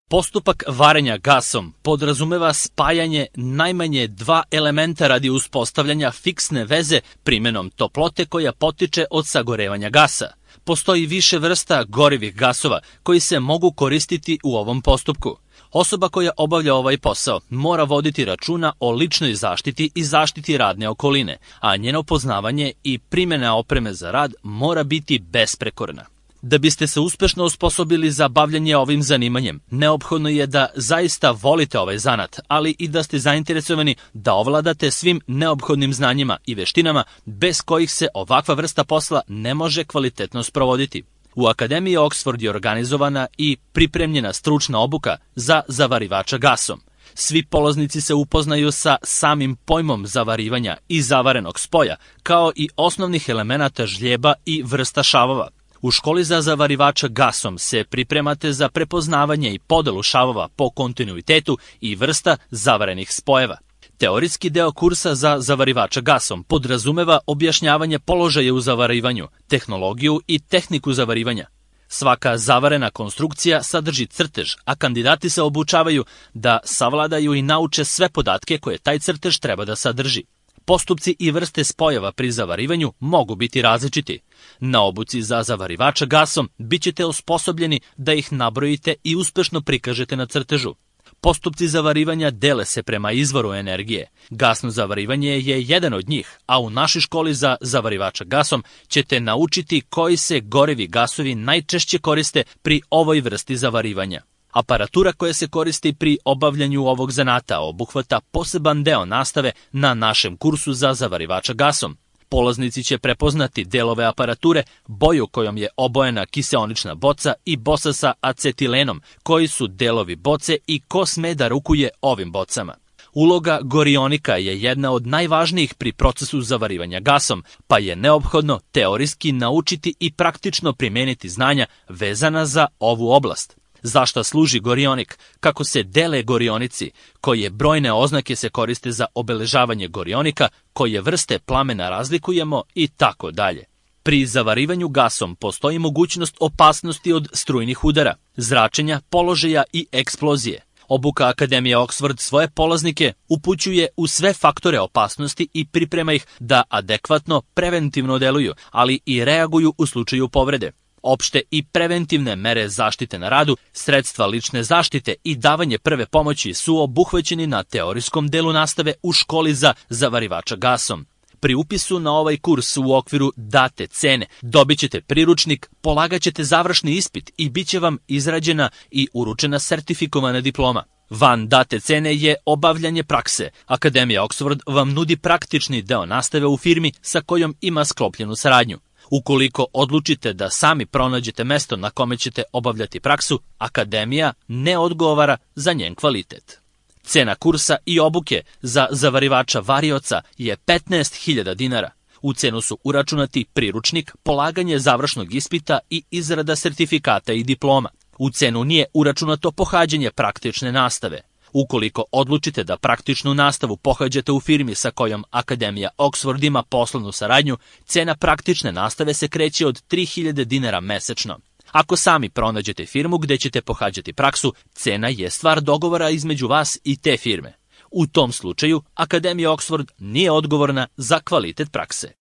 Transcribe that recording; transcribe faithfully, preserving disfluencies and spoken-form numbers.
Postupak varenja gasom podrazumeva spajanje najmanje dva elementa radi uspostavljanja fiksne veze primjenom toplote koja potiče od sagorevanja gasa. Postoji više vrsta gorivih gasova koji se mogu koristiti u ovom postupku. Osoba koja obavlja ovaj posao mora voditi računa o ličnoj zaštiti i zaštiti radne okoline, a njeno poznavanje i primjena opreme za rad mora biti besprekorna. Da biste se uspešno osposobili za bavljanje ovim zanimanjem, neophodno je da zaista volite ovaj zanat, ali i da ste zainteresovani da ovladate svim neophodnim znanjima i veštinama bez kojih se ovakva vrsta posla ne može kvalitetno sprovoditi. U Akademiji Oxford je organizovana i pripremljena stručna obuka za zavarivača gasom. Svi polaznici se upoznaju sa samim pojmom zavarivanja i zavarenog spoja, kao i osnovnih elemenata žljeba i vrsta šavova. U školi za zavarivača gasom se pripremate za prepoznavanje i podelu šavova po kontinuitetu i vrsta zavarenih spojeva. Teorijski deo kursa za zavarivača gasom podrazumeva objašnjavanje položaja u zavarivanju, tehnologiju i tehniku zavarivanja. Svaka zavarena konstrukcija sadrži crtež, a kandidati se obučavaju da savladaju i nauče sve podatke koje taj crtež treba da sadrži. Postupci i vrste spojeva pri zavarivanju mogu biti različiti. Na obuci za zavarivača gasom bit ćete osposobljeni da ih nabrojite i uspešno prikažete na crtežu. Postupci zavarivanja dele se prema izvoru energije. Gasno zavarivanje je jedan od njih, a u našoj školi za zavarivača gasom ćete naučiti koji se gorivi gasovi najčešće koriste pri ovoj vrsti zavarivanja. Aparatura koja se koristi pri obavljanju ovog zanata obuhvata poseban deo nastave na našem kursu za zavarivača gasom. Polaznici će prepoznati delove aparature, boju kojom je obojena kiseonična boca i boca sa acetilenom, koji su delovi boce i ko sme da rukuje ovim bocama. Uloga gorionika je jedna od najvažnijih pri procesu zavarivanja gasom, pa je neophodno teorijski naučiti i praktično primeniti znanja vezana za ovu oblast. Zašta služi gorionik, kako se dele gorionici, koje brojne oznake se koriste za obeležavanje gorionika, koje vrste plamena razlikujemo i tako dalje. Pri zavarivanju gasom postoji mogućnost opasnosti od strujnih udara, zračenja, položaja i eksplozije. Obuka Akademije Oxford svoje polaznike upućuje u sve faktore opasnosti i priprema ih da adekvatno preventivno deluju, ali i reaguju u slučaju povrede. Opšte i preventivne mere zaštite na radu, sredstva lične zaštite i davanje prve pomoći su obuhvaćeni na teorijskom delu nastave u školi za zavarivača gasom. Pri upisu na ovaj kurs u okviru date cene dobit ćete priručnik, polagat ćete završni ispit i bit će vam izrađena i uručena sertifikovana diploma. Van date cene je obavljanje prakse. Akademija Oxford vam nudi praktični deo nastave u firmi sa kojom ima sklopljenu saradnju. Ukoliko odlučite da sami pronađete mesto na kome ćete obavljati praksu, Akademija ne odgovara za njen kvalitet. Cena kursa i obuke za zavarivača varioca je petnaest hiljada dinara. U cenu su uračunati priručnik, polaganje završnog ispita i izrada sertifikata i diploma. U cenu nije uračunato pohađanje praktične nastave. Ukoliko odlučite da praktičnu nastavu pohađate u firmi sa kojom Akademija Oxford ima poslovnu saradnju, cena praktične nastave se kreće od tri hiljade dinara mesečno. Ako sami pronađete firmu gde ćete pohađati praksu, cena je stvar dogovora između vas i te firme. U tom slučaju, Akademija Oxford nije odgovorna za kvalitet prakse.